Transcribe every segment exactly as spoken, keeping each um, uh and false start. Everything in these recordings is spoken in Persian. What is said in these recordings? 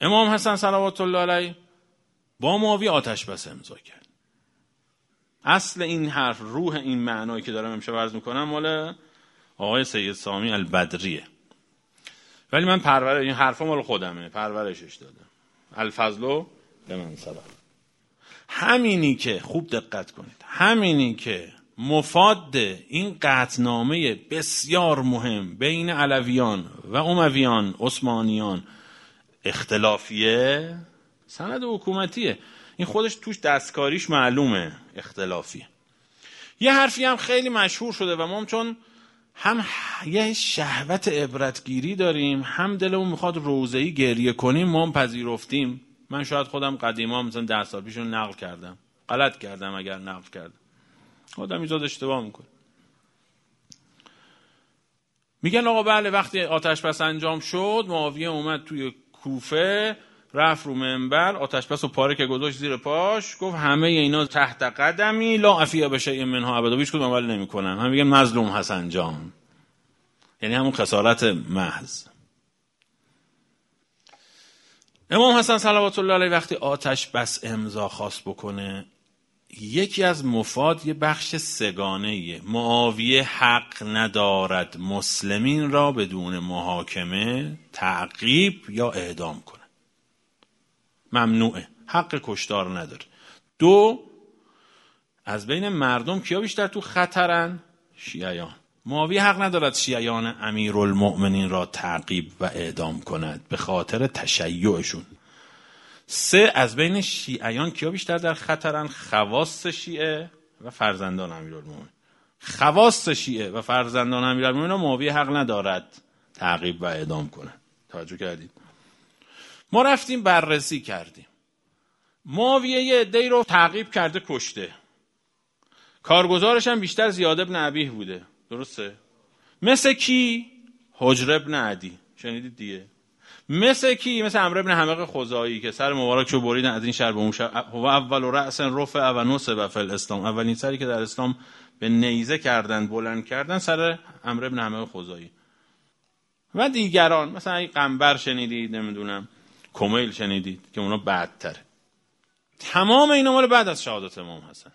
امام حسن صلوات الله علیه با معاویه آتش بس امضا کرد. اصل این حرف، روح این معنایی که دارم امشب عرض میکنم مال آقای سید سامی البدریه، ولی من پرور این حرفا مال خودمه، پرورشش دادم. الفضل لمن سبق. همینی که خوب دقت کنید، همینی که مفاد این قطعنامه بسیار مهم بین علویان و امویان عثمانیان اختلافیه، سند حکومتیه. این خودش توش دستکاریش معلومه اختلافیه. یه حرفی هم خیلی مشهور شده و ما چون هم یه شهوت عبرتگیری داریم، هم دلمون میخواد روزه‌ای گریه کنیم، ما هم پذیرفتیم. من شاید خودم قدیما مثلا ده سال پیشون نقل کردم، غلط کردم اگر نقل کردم، آدم ایزاد اشتباه میکنه. میگن آقا بله وقتی آتش بس انجام شد معاویه اومد توی کوفه، رفت رو منبر، آتش بس و پاره که گذاشت زیر پاش، گفت همه اینا تحت قدمی لا عفیه بشیء منها ابدا، هیچ کدوم عمل نمیکنم. هم میگن مظلوم حسن جان، یعنی همون خسارت محض. امام حسن صلوات الله علیه وقتی آتش بس امضا خواست بکنه، یکی از مفاد یه بخش سگانه‌ایه. معاویه حق ندارد مسلمین را بدون محاکمه تعقیب یا اعدام کنه، ممنوعه، حق کشتار نداره. دو، از بین مردم کیا بیشتر تو خطرن؟ شیعیان. معاویه حق ندارد شیعیان امیرالمؤمنین را تعقیب و اعدام کند به خاطر تشیعشون. سه، از بین شیعیان کیا بیشتر در خطرن؟ خواص شیعه و فرزندان امیرالمؤمنین. خواص شیعه و فرزندان امیرالمؤمنین را معاویه حق ندارد تعقیب و اعدام کنند. توجه کردید؟ ما رفتیم بررسی کردیم. معاویه یه عده‌ای رو تعقیب کرده کشته، کارگزارش هم بیشتر زیاد ابن ابیه بوده، درسته؟ مثل کی؟ حجر ابن عدی، شنیدید دیگه. مثل کی؟ مثل عمرو ابن حمق خزاعی که سر مبارکشو بریدن از این شهر به اون شهر. هو اول رأس رفع و نصب فی الاسلام، اولین سری که در اسلام به نیزه کردن بلند کردن سر عمرو ابن حمق خزاعی. و دیگران مثلا این قنبر شنیدید، نمیدونم کمیل شنیدید که اونا بعدتره. تمام اینا مال بعد از شهادت امام حسن.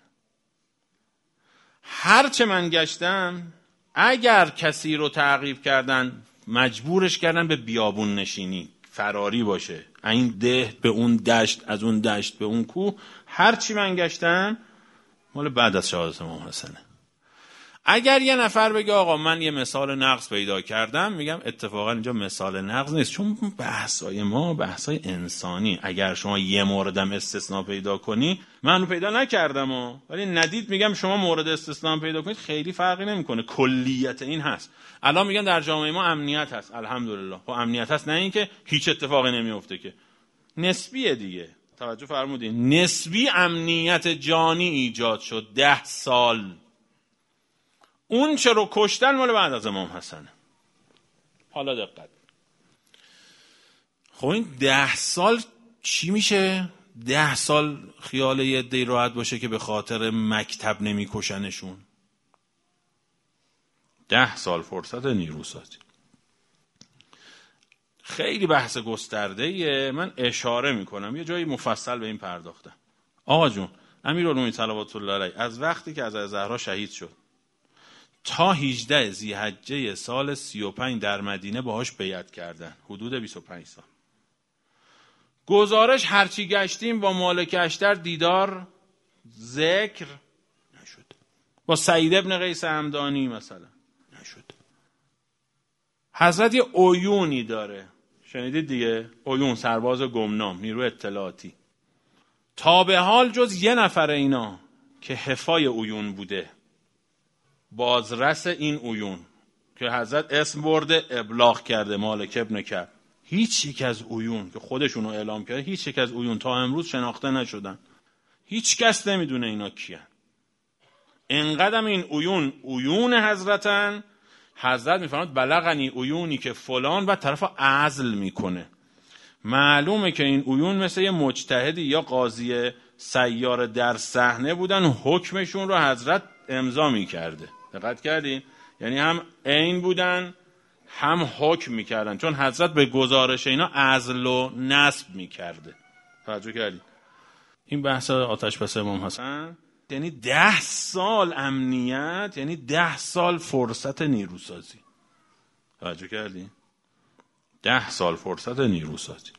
هرچه من گشتم اگر کسی رو تعقیب کردن مجبورش کردن به بیابون نشینی، فراری باشه، این ده به اون دشت، از اون دشت به اون کوه، هرچی من گشتم مال بعد از شهادت امام حسنه. اگر یه نفر بگه آقا من یه مثال نقض پیدا کردم، میگم اتفاقا اینجا مثال نقض نیست، چون بحثای ما بحثای انسانی. اگر شما یه موردم استثناء پیدا کنی، من رو پیدا نکردم و ولی ندید، میگم شما مورد استثناء پیدا کنید، خیلی فرقی نمیکنه، کلیت این هست. الان میگن در جامعه ما امنیت هست، الحمدلله. خب امنیت هست، نه اینکه هیچ اتفاقی نمیفته، که نسبیه دیگه. توجه فرمودین؟ نسبی امنیت جانی ایجاد شد. ده سال اون چه رو کشتن مال بعد از امام حسن. حالا دقت. خب این ده سال چی میشه؟ ده سال خیال یه عده‌ای راحت باشه که به خاطر مکتب نمی کشنشون. ده سال فرصت نیروسازی. خیلی بحث گسترده‌ایه، من اشاره میکنم، یه جایی مفصل به این پرداختم. آقا جون، امیرالمومنین صلوات الله علیه از وقتی که از زهرا شهید شد تا هجده ذی‌حجه سال سی و پنج در مدینه باهاش بیعت کردن، حدود بیست و پنج سال. گزارش هرچی گشتیم با مالک اشتر دیدار ذکر نشد، با سعید ابن قیس همدانی مثلا نشد. حضرت یه عیونی داره، شنیدید دیگه؟ عیون، سرباز گمنام، نیرو اطلاعاتی. تا به حال جز یه نفر اینا که حفای عیون بوده، بازرس این عیون که حضرت اسم برده ابلاغ کرده، مالک ابن کعب، هیچ یک از عیون که خودشونو اعلام کرده، هیچ یک از عیون تا امروز شناخته نشدن. هیچ کس نمیدونه اینا کیان. انقدر این عیون عیون حضرتن، حضرت میفرماد بلغنی عیونی که فلان، و طرف عزل میکنه. معلومه که این عیون مثل یه مجتهدی یا قاضی سیار در صحنه بودن، حکمشون رو حضرت امضا میکرده. دقت کردین؟ یعنی هم عین بودن، هم حکم میکردن، چون حضرت به گزارش اینا عزل و نصب میکرده. توجه کردید؟ این بحث آتش بس امام حسن یعنی ده سال امنیت، یعنی ده سال فرصت نیروسازی. توجه کردید؟ ده سال فرصت نیروسازی.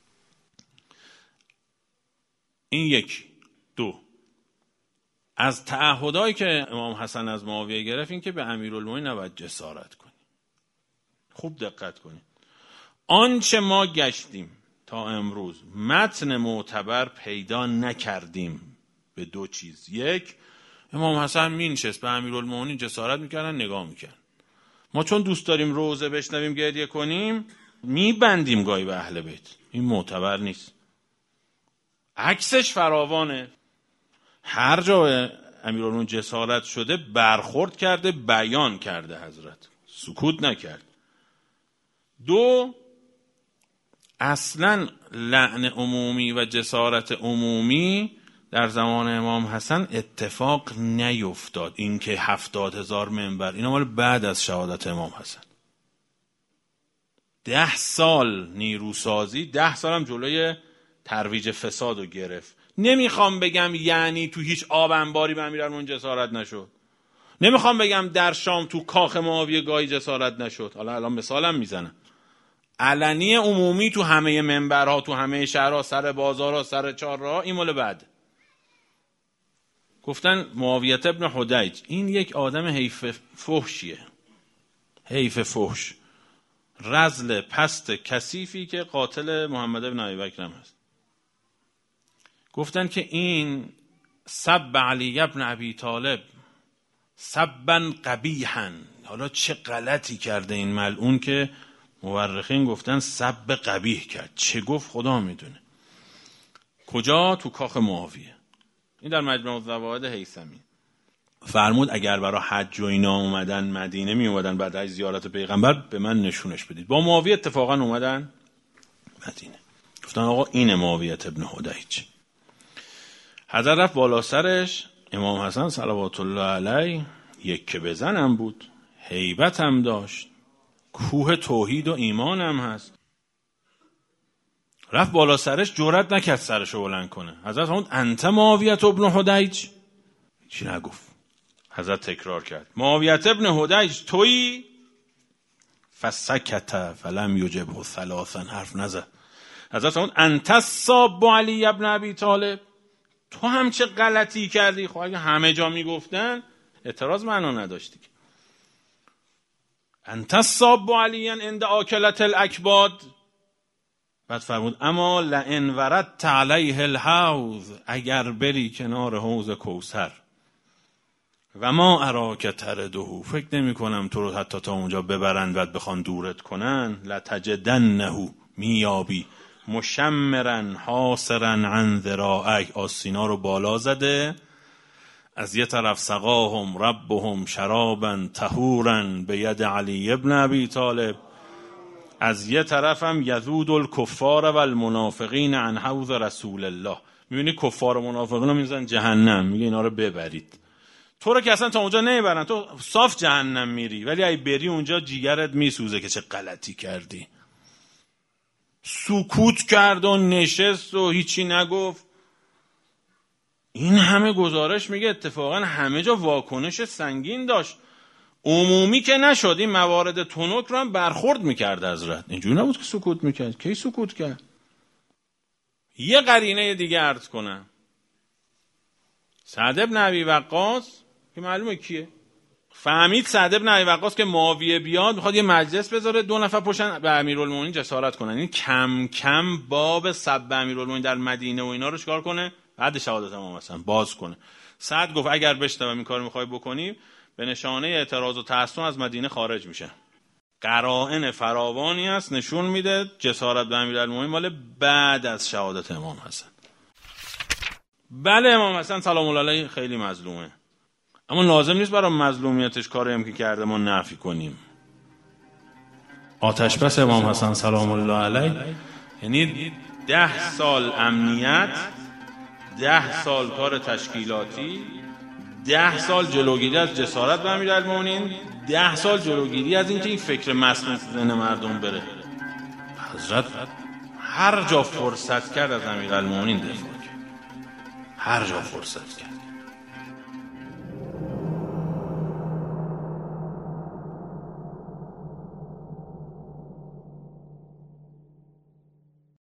این یکی. دو، از تعهدایی که امام حسن از معاویه گرفت این که به امیرالمومنین نباید جسارت کنی. خوب دقت کنید. آنچه ما گشتیم تا امروز متن معتبر پیدا نکردیم به دو چیز. یک، امام حسن مینشست به امیرالمومنین جسارت میکردن، نگاه میکردن. ما چون دوست داریم روزه بشنویم گریه کنیم میبندیم گاهی به اهل بیت. این معتبر نیست. عکسش فراوانه. هر جا امیرالمومنین جسارت شده برخورد کرده، بیان کرده، حضرت سکوت نکرد. دو، اصلا لعن عمومی و جسارت عمومی در زمان امام حسن اتفاق نیفتاد. این که هفتاد هزار منبر، اینا مال بعد از شهادت امام حسن. ده سال نیروسازی، ده سال هم جلوی ترویج فساد رو گرفت. نمیخوام بگم یعنی تو هیچ آب انباری به امیرالمومنین جسارت نشد. نمیخوام بگم در شام تو کاخ معاویه گاهی جسارت نشد. حالا الان مثالم میزنم. علنی عمومی تو همه منبرها، تو همه شهرها، سر بازارها، سر چهارراه، این مال بعد. گفتن معاویه ابن حدیج این یک آدم حیف فحشیه. حیف فحش. رذل پست کثیفی که قاتل محمد ابن ابی بکر هست. گفتن که این سب علی ابن ابی طالب سبا قبیحا. حالا چه غلطی کرده این ملعون که مورخین گفتن سب قبیح کرد. چه گفت خدا میدونه. کجا؟ تو کاخ معاویه. این در مجمع الزوائد هیثمی فرمود اگر برای حج و اینا اومدن مدینه می اومدن بعد از زیارت پیغمبر به من نشونش بدید. با معاویه اتفاقا اومدن مدینه. گفتن آقا این معاویه ابن حدیج. حضرت رفت بالا سرش. امام حسن صلوات الله علیه یک که بزنم بود، هیبت هم داشت، کوه توحید و ایمان هم هست. رفت بالا سرش، جرئت نکرد سرشو بلند کنه. حضرت فرمود انت معاویه ابن حدیج؟ چی نگفت. حضرت تکرار کرد معاویه ابن حدیج تویی؟ فسکت فلم یجبه ثلاثا. حرف نزد. حضرت فرمود انت الصاب علی ابن ابی طالب؟ تو هم چه غلطی کردی؟ خب اگه همه جا میگفتن اعتراض معنا نداشتی. انت الصاب علی عند آکلت الاکباد. بعد فرمود اما لئن وردت علیه الحوض، اگر بری کنار حوض کوثر، و ما اراک ترده، فکر نمی کنم تو رو حتی تا اونجا ببرن بعد بخوان دورت کنن، لتجدنه میابی مشمرن حاصرن عن ذراعک. آسینا رو بالا زده، از یه طرف سقاهم ربهم شرابا طهورا به ید علی ابن ابی طالب، از یه طرف هم یذود الکفار و المنافقین عن حوض رسول الله. میبینی کفار و منافقین رو میزن جهنم، میگه اینا رو ببرید. تو رو که اصلا تا اونجا نمیبرن، تو صاف جهنم میری، ولی اگه بری اونجا جیگرت میسوزه که چه غلطی کردی. سکوت کرد و نشست و هیچی نگفت. این همه گزارش میگه اتفاقا همه جا واکنش سنگین داشت. عمومی که نشد، این موارد تنک رو هم برخورد میکرد حضرت. اینجوری نبود که سکوت میکرد. کی سکوت کرد؟ یه قرینه دیگه عرض کنم. سعد بن ابی وقاص که معلومه کیه، فهمید سعد بن ابی وقاص که معاویه بیاد میخواد یه مجلس بذاره، دو نفر پشتن به امیرالمومنین جسارت کنن. این کم کم باب سب امیرالمومنین در مدینه و اینا رو چیکار کنه؟ بعد شهادت امام حسن باز کنه. سعد گفت اگر بشنوم این کارو میخوای بکنی، به نشانه اعتراض و تعصب از مدینه خارج میشه. قرائن فراوانی است نشون میده جسارت به امیرالمومنین مال بعد از شهادت امام حسن. بله امام حسن سلام الله علیه خیلی مظلومه، اما لازم نیست برای مظلومیتش کاری هم که کرده ما نفی کنیم. آتش بس امام حسن سلام الله علیه یعنی ده سال امنیت، ده سال کار تشکیلاتی، ده سال جلوگیری از جسارت به امیرالمومنین، ده سال جلوگیری از اینکه این فکر مسموم تو ذهن مردم بره. حضرت هر جا فرصت کرد از امیرالمومنین دفاع کرد، هر جا فرصت کرد.